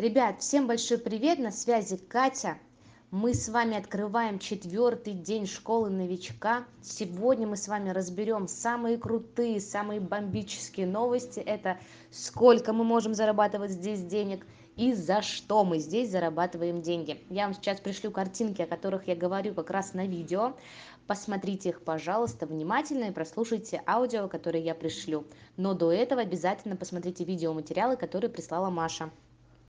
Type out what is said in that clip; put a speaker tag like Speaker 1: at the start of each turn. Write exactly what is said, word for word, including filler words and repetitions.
Speaker 1: Ребят, всем большой привет, на связи Катя. Мы с вами открываем четвертый день школы новичка. Сегодня мы с вами разберем самые крутые, самые бомбические новости. Это сколько мы можем зарабатывать здесь денег и за что мы здесь зарабатываем деньги. Я вам сейчас пришлю картинки, о которых я говорю как раз на видео. Посмотрите их, пожалуйста, внимательно и прослушайте аудио, которое я пришлю. Но до этого обязательно посмотрите видеоматериалы, которые прислала Маша.